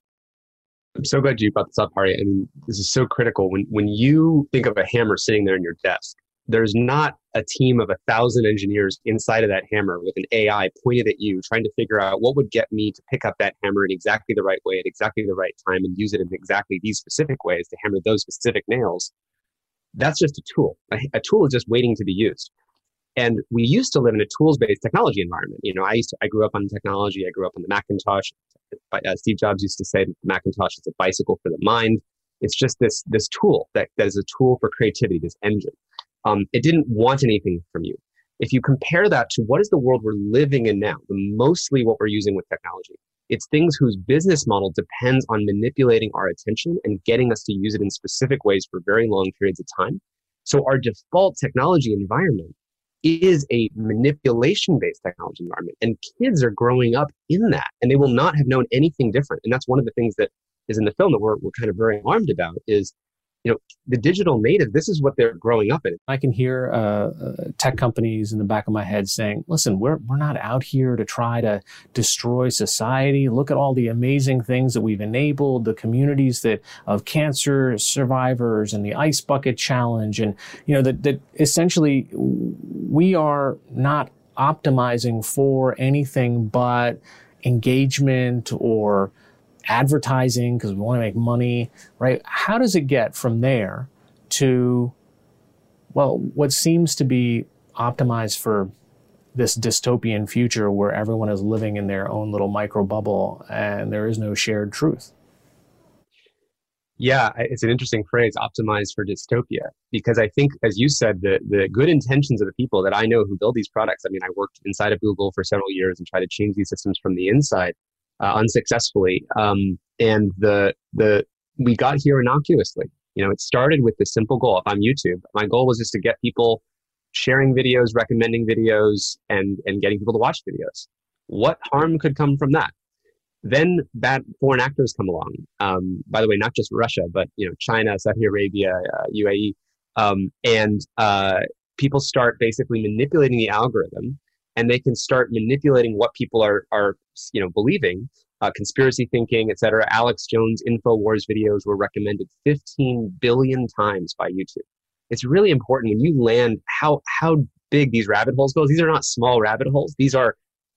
I'm so glad you brought this up, Hari. I mean, this is so critical. When, when you think of a hammer sitting there in your desk, there's not a team of a thousand engineers inside of that hammer with an A I pointed at you, trying to figure out what would get me to pick up that hammer in exactly the right way at exactly the right time and use it in exactly these specific ways to hammer those specific nails. That's just a tool. A, a tool is just waiting to be used. And we used to live in a tools-based technology environment. You know, I used to, I grew up on technology. I grew up on the Macintosh. Uh, Steve Jobs used to say that the Macintosh is a bicycle for the mind. It's just this, this tool that, that is a tool for creativity, this engine. Um, it didn't want anything from you. If you compare that to what is the world we're living in now, mostly what we're using with technology, it's things whose business model depends on manipulating our attention and getting us to use it in specific ways for very long periods of time. So our default technology environment is a manipulation-based technology environment. And kids are growing up in that, and they will not have known anything different. And that's one of the things that is in the film that we're, we're kind of very alarmed about is, you know, the digital native, this is what they're growing up in. I can hear uh, uh, tech companies in the back of my head saying, listen, we're, we're not out here to try to destroy society. Look at all the amazing things that we've enabled, the communities that of cancer survivors and the ice bucket challenge. And, you know, that, that essentially we are not optimizing for anything but engagement or advertising because we want to make money, right? How does it get from there to, well, what seems to be optimized for this dystopian future where everyone is living in their own little micro bubble and there is no shared truth? Yeah, it's an interesting phrase, optimized for dystopia, because I think, as you said, the, the good intentions of the people that I know who build these products, I mean, I worked inside of Google for several years and tried to change these systems from the inside. Uh, unsuccessfully. Um, and the, the, we got here innocuously. You know, it started with this simple goal. If I'm YouTube, my goal was just to get people sharing videos, recommending videos, and, and getting people to watch videos. What harm could come from that? Then bad foreign actors come along. Um, by the way, not just Russia, but, you know, China, Saudi Arabia, uh, U A E. Um, and uh, people start basically manipulating the algorithm, and they can start manipulating what people are, are you know, believing, uh, conspiracy thinking, et cetera. Alex Jones' InfoWars videos were recommended fifteen billion times by YouTube. It's really important when you land how, how big these rabbit holes go. These are not small rabbit holes. These are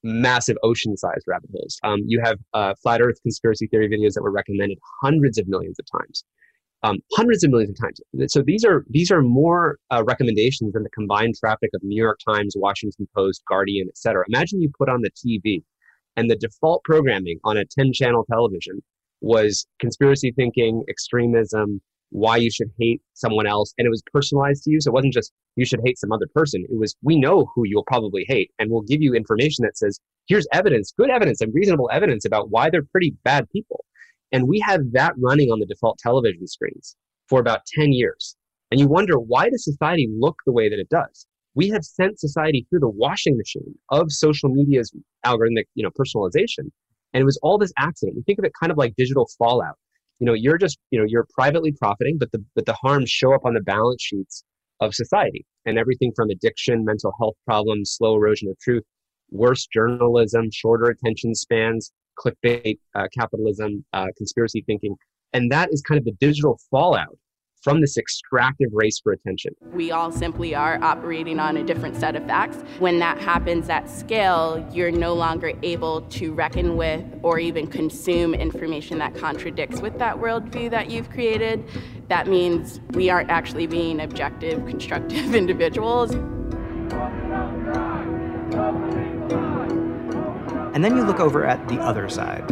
massive ocean-sized rabbit holes. Um, you have uh, flat Earth conspiracy theory videos that were recommended hundreds of millions of times, um, hundreds of millions of times. So these are these are more uh, recommendations than the combined traffic of New York Times, Washington Post, Guardian, et cetera. Imagine you put on the T V, and the default programming on a ten-channel television was conspiracy thinking, extremism, why you should hate someone else, and it was personalized to you. So it wasn't just you should hate some other person. It was, we know who you'll probably hate, and we'll give you information that says, here's evidence, good evidence and reasonable evidence about why they're pretty bad people. And we have that running on the default television screens for about ten years. And you wonder, why does society look the way that it does? We have sent society through the washing machine of social media's algorithmic, you know, personalization. And it was all this accident. We think of it kind of like digital fallout. You know, you're just, you know, you're privately profiting, but the but the harms show up on the balance sheets of society, and everything from addiction, mental health problems, slow erosion of truth, worse journalism, shorter attention spans, clickbait, uh, capitalism, uh, conspiracy thinking. And that is kind of the digital fallout from this extractive race for attention. We all simply are operating on a different set of facts. When that happens at scale, you're no longer able to reckon with or even consume information that contradicts with that worldview that you've created. That means we aren't actually being objective, constructive individuals. And then you look over at the other side,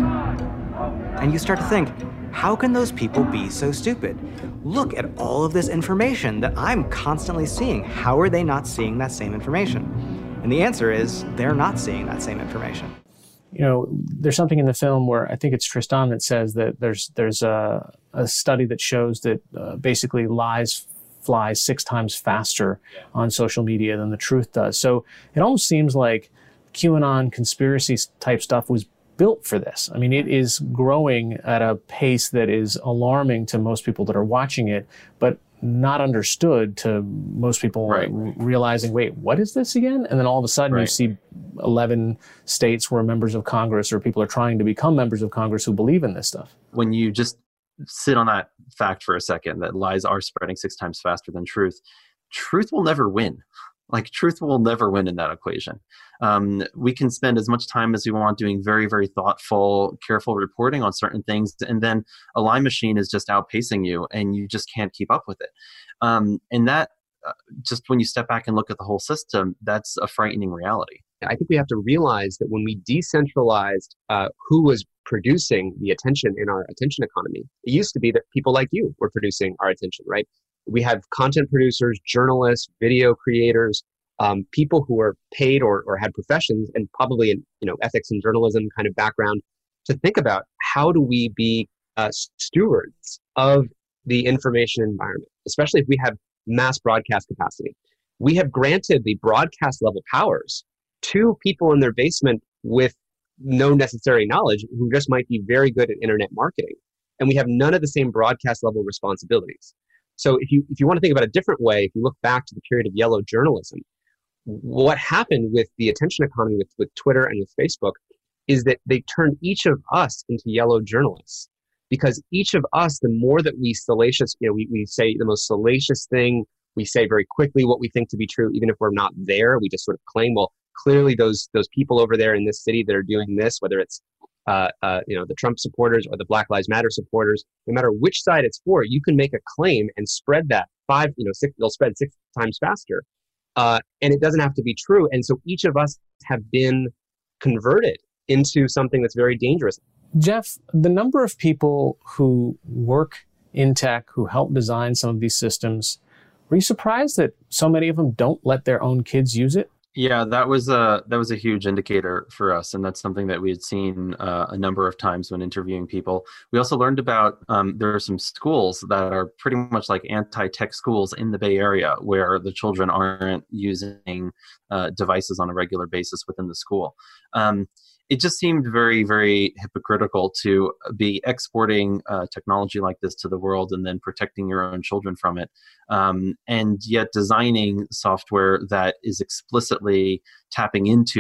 and you start to think, how can those people be so stupid? Look at all of this information that I'm constantly seeing. How are they not seeing that same information? And the answer is, they're not seeing that same information. You know, there's something in the film where I think it's Tristan that says that there's there's a, a study that shows that uh, basically lies fly six times faster on social media than the truth does. So it almost seems like QAnon conspiracy type stuff was built for this. I mean, it is growing at a pace that is alarming to most people that are watching it, but not understood to most people right. realizing, wait, what is this again? And then all of a sudden right. you see eleven states where members of Congress or people are trying to become members of Congress who believe in this stuff. When you just sit on that fact for a second, that lies are spreading six times faster than truth, truth will never win. Like, truth will never win in that equation. Um, we can spend as much time as we want doing very, very thoughtful, careful reporting on certain things, and then a lie machine is just outpacing you, and you just can't keep up with it. Um, and that, uh, just when you step back and look at the whole system, that's a frightening reality. I think we have to realize that when we decentralized uh, who was producing the attention in our attention economy, it used to be that people like you were producing our attention, right? We have content producers, journalists, video creators, um, people who are paid or, or had professions and probably in, you know, ethics and journalism kind of background to think about how do we be uh, stewards of the information environment, especially if we have mass broadcast capacity. We have granted the broadcast level powers to people in their basement with no necessary knowledge who just might be very good at internet marketing. And we have none of the same broadcast level responsibilities. So if you if you want to think about it a different way, if you look back to the period of yellow journalism, what happened with the attention economy with, with Twitter and with Facebook is that they turned each of us into yellow journalists. Because each of us, the more that we salacious, you know, we, we say the most salacious thing, we say very quickly what we think to be true, even if we're not there, we just sort of claim, well, clearly those those people over there in this city that are doing this, whether it's Uh, uh, you know, the Trump supporters or the Black Lives Matter supporters, no matter which side it's for, you can make a claim and spread that five, you know, six, they'll spread six times faster. Uh, and it doesn't have to be true. And so each of us have been converted into something that's very dangerous. Jeff, the number of people who work in tech, who help design some of these systems, were you surprised that so many of them don't let their own kids use it? Yeah, that was a that was a huge indicator for us, and that's something that we had seen uh, a number of times when interviewing people. We also learned about um, there are some schools that are pretty much like anti-tech schools in the Bay Area, where the children aren't using uh, devices on a regular basis within the school. Um, it just seemed very, very hypocritical to be exporting uh, technology like this to the world and then protecting your own children from it, um, and yet designing software that is explicitly tapping into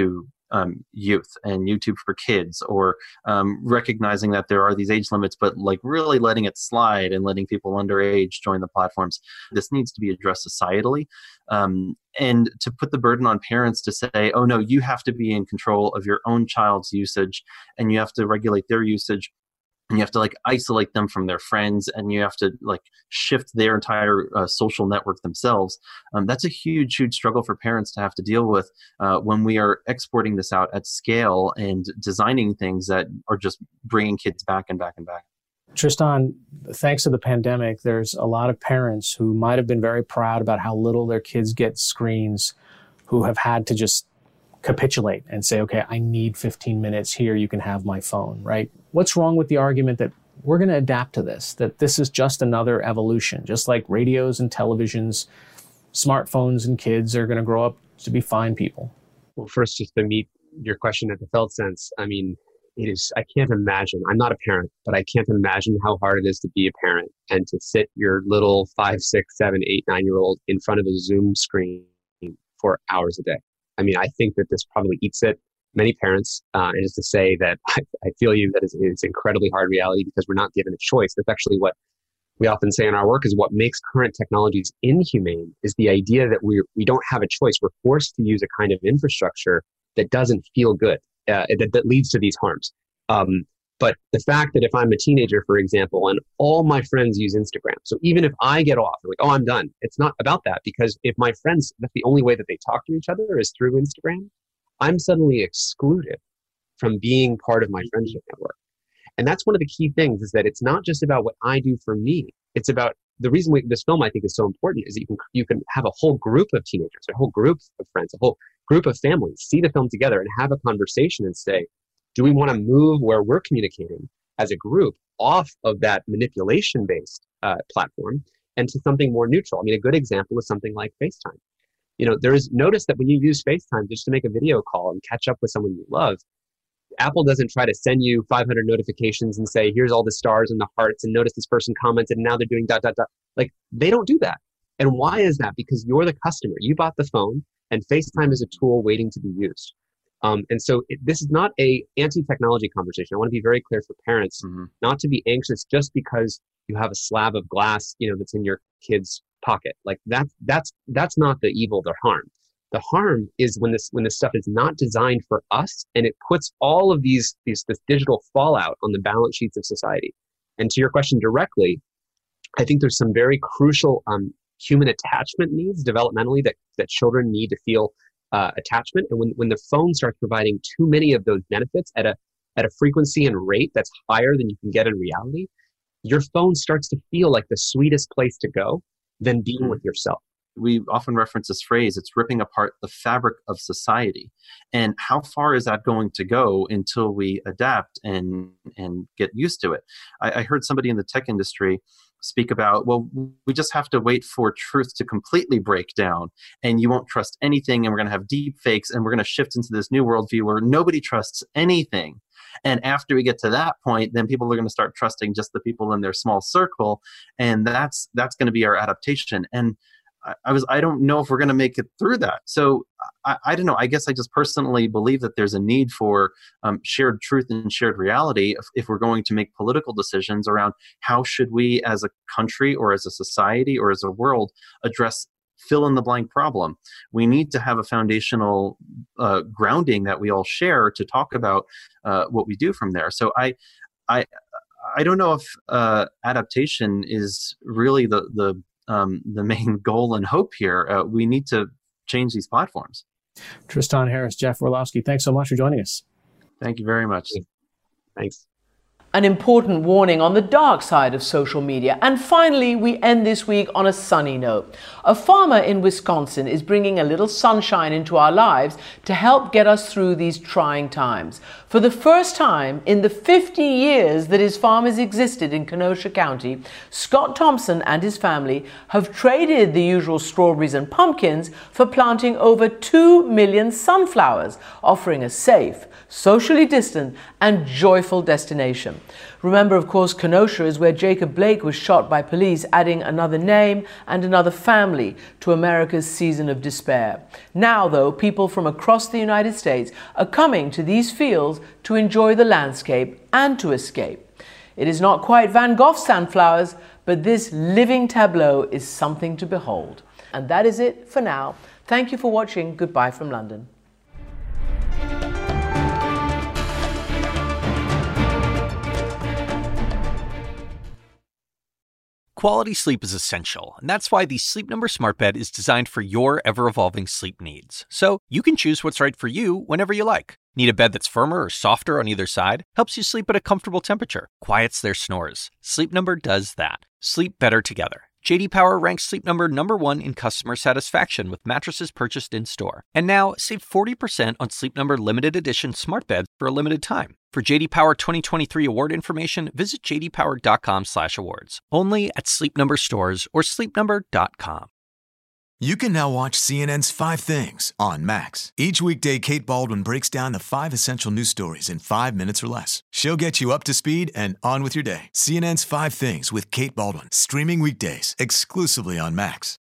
um, youth and YouTube for Kids, or um, recognizing that there are these age limits, but like really letting it slide and letting people underage join the platforms. This needs to be addressed societally. Um, and to put the burden on parents to say, oh no, you have to be in control of your own child's usage and you have to regulate their usage. And you have to like isolate them from their friends, and you have to like shift their entire uh, social network themselves. Um, that's a huge, huge struggle for parents to have to deal with uh, when we are exporting this out at scale and designing things that are just bringing kids back and back and back. Tristan, thanks to the pandemic, there's a lot of parents who might have been very proud about how little their kids get screens, who have had to just capitulate and say, okay, I need fifteen minutes here, you can have my phone, right? What's wrong with the argument that we're going to adapt to this, that this is just another evolution, just like radios and televisions, smartphones and kids are going to grow up to be fine people? Well, first, just to meet your question at the felt sense, I mean, it is, I can't imagine, I'm not a parent, but I can't imagine how hard it is to be a parent and to sit your little five, six, seven, eight, nine-year-old in front of a Zoom screen for hours a day. I mean, I think that this probably eats at many parents, uh, and just to say that I, I feel you, that is, it's incredibly hard reality because we're not given a choice. That's actually what we often say in our work is what makes current technologies inhumane is the idea that we we don't have a choice. We're forced to use a kind of infrastructure that doesn't feel good, uh, that, that leads to these harms. Um, but the fact that if I'm a teenager, for example, and all my friends use Instagram, so even if I get off, like, oh, I'm done, it's not about that, because if my friends, that's the only way that they talk to each other is through Instagram, I'm suddenly excluded from being part of my friendship network. And that's one of the key things, is that it's not just about what I do for me. It's about the reason we, this film I think is so important is that you can, you can have a whole group of teenagers, a whole group of friends, a whole group of families, see the film together and have a conversation and say, do we want to move where we're communicating as a group off of that manipulation-based uh, platform and to something more neutral? I mean, a good example is something like FaceTime. You know, there is, notice that when you use FaceTime just to make a video call and catch up with someone you love, Apple doesn't try to send you five hundred notifications and say, here's all the stars and the hearts and notice this person commented and now they're doing dot, dot, dot. Like, they don't do that. And why is that? Because you're the customer. You bought the phone and FaceTime is a tool waiting to be used. Um, and so it, this is not a anti-technology conversation. I want to be very clear for parents, mm-hmm. not to be anxious just because you have a slab of glass, you know, that's in your kid's pocket. Like that's, that's, that's not the evil, the harm. The harm is when this, when this stuff is not designed for us and it puts all of these, these, this digital fallout on the balance sheets of society. And to your question directly, I think there's some very crucial, um, human attachment needs developmentally that, that children need to feel Uh, attachment. And when, when the phone starts providing too many of those benefits at a at a frequency and rate that's higher than you can get in reality, your phone starts to feel like the sweetest place to go than being with yourself. We often reference this phrase, it's ripping apart the fabric of society. And how far is that going to go until we adapt and and get used to it? I, I heard somebody in the tech industry speak about, well, we just have to wait for truth to completely break down and you won't trust anything and we're going to have deep fakes and we're going to shift into this new worldview where nobody trusts anything. And after we get to that point, then people are going to start trusting just the people in their small circle, and that's that's going to be our adaptation. And I, I was I don't know if we're going to make it through that. So I, I don't know. I guess I just personally believe that there's a need for um, shared truth and shared reality if, if we're going to make political decisions around how should we as a country or as a society or as a world address fill in the blank problem. We need to have a foundational uh, grounding that we all share to talk about uh, what we do from there. So I, I, I don't know if uh, adaptation is really the the um, the main goal and hope here. Uh, we need to change these platforms. Tristan Harris, Jeff Orlowski, thanks so much for joining us. Thank you very much. Thanks. An important warning on the dark side of social media. And finally, we end this week on a sunny note. A farmer in Wisconsin is bringing a little sunshine into our lives to help get us through these trying times. For the first time in the fifty years that his farm has existed in Kenosha County, Scott Thompson and his family have traded the usual strawberries and pumpkins for planting over two million sunflowers, offering a safe, socially distant, and joyful destination. shocking. Remember, of course, Kenosha is where Jacob Blake was shot by police, adding another name and another family to America's season of despair. Now, though, people from across the United States are coming to these fields to enjoy the landscape and to escape. It is not quite Van Gogh's Sandflowers, but this living tableau is something to behold. And that is it for now. Thank you for watching. Goodbye from London. Quality sleep is essential, and that's why the Sleep Number Smart Bed is designed for your ever-evolving sleep needs. So you can choose what's right for you whenever you like. Need a bed that's firmer or softer on either side? Helps you sleep at a comfortable temperature. Quiets their snores. Sleep Number does that. Sleep better together. J D Power ranks Sleep Number number one in customer satisfaction with mattresses purchased in-store. And now, save forty percent on Sleep Number limited edition smart beds for a limited time. For J D Power twenty twenty-three award information, visit j d power dot com slash awards. Only at Sleep Number stores or sleep number dot com. You can now watch C N N's Five Things on Max. Each weekday, Kate Baldwin breaks down the five essential news stories in five minutes or less. She'll get you up to speed and on with your day. C N N's Five Things with Kate Baldwin, streaming weekdays exclusively on Max.